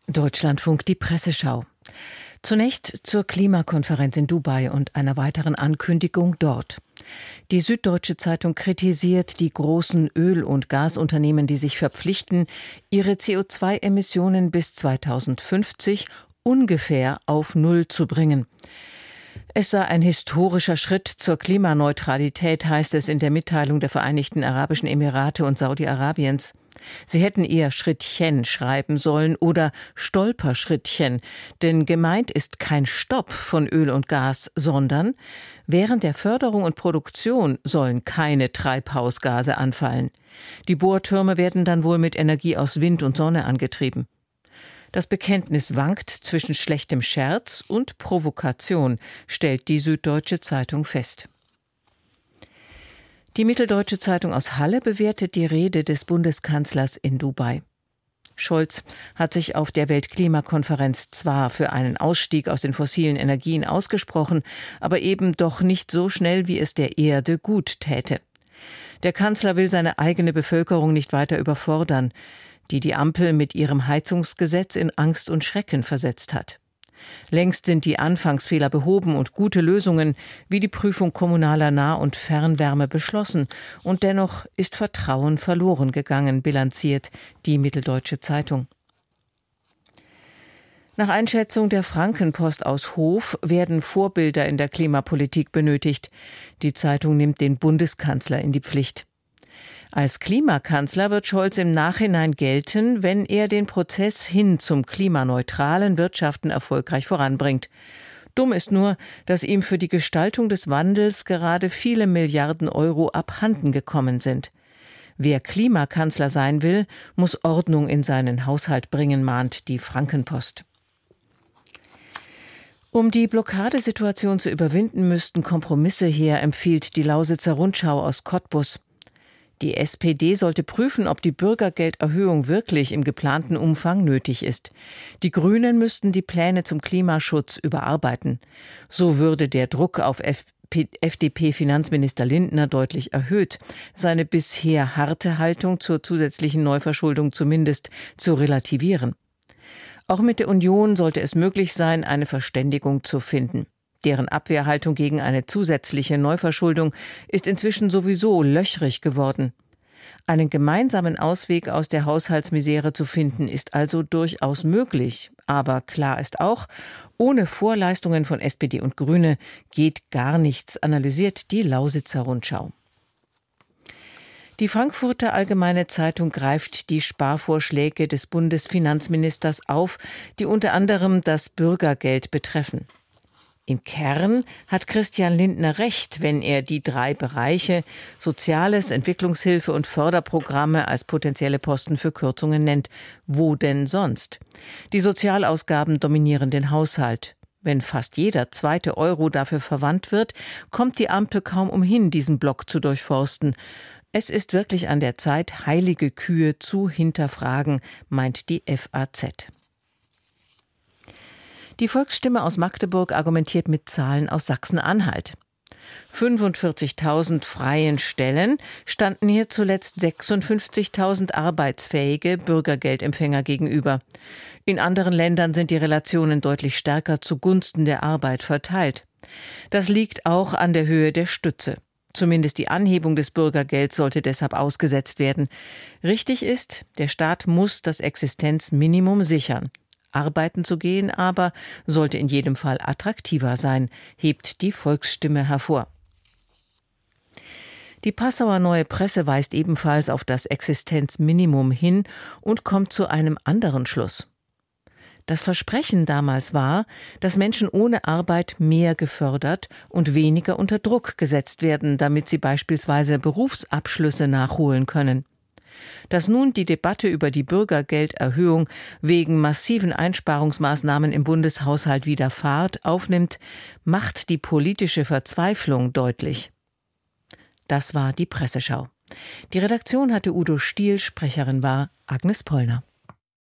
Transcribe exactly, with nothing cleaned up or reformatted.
Deutschlandfunk, die Presseschau. Zunächst zur Klimakonferenz in Dubai und einer weiteren Ankündigung dort. Die Süddeutsche Zeitung kritisiert die großen Öl- und Gasunternehmen, die sich verpflichten, ihre C O zwei Emissionen bis zweitausendfünfzig ungefähr auf Null zu bringen. Es sei ein historischer Schritt zur Klimaneutralität, heißt es in der Mitteilung der Vereinigten Arabischen Emirate und Saudi-Arabiens. Sie hätten eher Schrittchen schreiben sollen oder Stolperschrittchen, denn gemeint ist kein Stopp von Öl und Gas, sondern während der Förderung und Produktion sollen keine Treibhausgase anfallen. Die Bohrtürme werden dann wohl mit Energie aus Wind und Sonne angetrieben. Das Bekenntnis wankt zwischen schlechtem Scherz und Provokation, stellt die Süddeutsche Zeitung fest. Die Mitteldeutsche Zeitung aus Halle bewertet die Rede des Bundeskanzlers in Dubai. Scholz hat sich auf der Weltklimakonferenz zwar für einen Ausstieg aus den fossilen Energien ausgesprochen, aber eben doch nicht so schnell, wie es der Erde gut täte. Der Kanzler will seine eigene Bevölkerung nicht weiter überfordern, die die Ampel mit ihrem Heizungsgesetz in Angst und Schrecken versetzt hat. Längst sind die Anfangsfehler behoben und gute Lösungen wie die Prüfung kommunaler Nah- und Fernwärme beschlossen. Und dennoch ist Vertrauen verloren gegangen, bilanziert die Mitteldeutsche Zeitung. Nach Einschätzung der Frankenpost aus Hof werden Vorbilder in der Klimapolitik benötigt. Die Zeitung nimmt den Bundeskanzler in die Pflicht. Als Klimakanzler wird Scholz im Nachhinein gelten, wenn er den Prozess hin zum klimaneutralen Wirtschaften erfolgreich voranbringt. Dumm ist nur, dass ihm für die Gestaltung des Wandels gerade viele Milliarden Euro abhanden gekommen sind. Wer Klimakanzler sein will, muss Ordnung in seinen Haushalt bringen, mahnt die Frankenpost. Um die Blockadesituation zu überwinden, müssten Kompromisse her, empfiehlt die Lausitzer Rundschau aus Cottbus. Die S P D sollte prüfen, ob die Bürgergelderhöhung wirklich im geplanten Umfang nötig ist. Die Grünen müssten die Pläne zum Klimaschutz überarbeiten. So würde der Druck auf F D P-Finanzminister Lindner deutlich erhöht, seine bisher harte Haltung zur zusätzlichen Neuverschuldung zumindest zu relativieren. Auch mit der Union sollte es möglich sein, eine Verständigung zu finden. Deren Abwehrhaltung gegen eine zusätzliche Neuverschuldung ist inzwischen sowieso löchrig geworden. Einen gemeinsamen Ausweg aus der Haushaltsmisere zu finden, ist also durchaus möglich. Aber klar ist auch, ohne Vorleistungen von S P D und Grüne geht gar nichts, analysiert die Lausitzer Rundschau. Die Frankfurter Allgemeine Zeitung greift die Sparvorschläge des Bundesfinanzministers auf, die unter anderem das Bürgergeld betreffen. Im Kern hat Christian Lindner recht, wenn er die drei Bereiche Soziales, Entwicklungshilfe und Förderprogramme als potenzielle Posten für Kürzungen nennt. Wo denn sonst? Die Sozialausgaben dominieren den Haushalt. Wenn fast jeder zweite Euro dafür verwandt wird, kommt die Ampel kaum umhin, diesen Block zu durchforsten. Es ist wirklich an der Zeit, heilige Kühe zu hinterfragen, meint die F A Z. Die Volksstimme aus Magdeburg argumentiert mit Zahlen aus Sachsen-Anhalt. fünfundvierzigtausend freien Stellen standen hier zuletzt sechsundfünfzigtausend arbeitsfähige Bürgergeldempfänger gegenüber. In anderen Ländern sind die Relationen deutlich stärker zugunsten der Arbeit verteilt. Das liegt auch an der Höhe der Stütze. Zumindest die Anhebung des Bürgergelds sollte deshalb ausgesetzt werden. Richtig ist, der Staat muss das Existenzminimum sichern. Arbeiten zu gehen aber sollte in jedem Fall attraktiver sein, hebt die Volksstimme hervor. Die Passauer Neue Presse weist ebenfalls auf das Existenzminimum hin und kommt zu einem anderen Schluss. Das Versprechen damals war, dass Menschen ohne Arbeit mehr gefördert und weniger unter Druck gesetzt werden, damit sie beispielsweise Berufsabschlüsse nachholen können. Dass nun die Debatte über die Bürgergelderhöhung wegen massiven Einsparungsmaßnahmen im Bundeshaushalt wieder Fahrt aufnimmt, macht die politische Verzweiflung deutlich. Das war die Presseschau. Die Redaktion hatte Udo Stiel, Sprecherin war Agnes Pollner.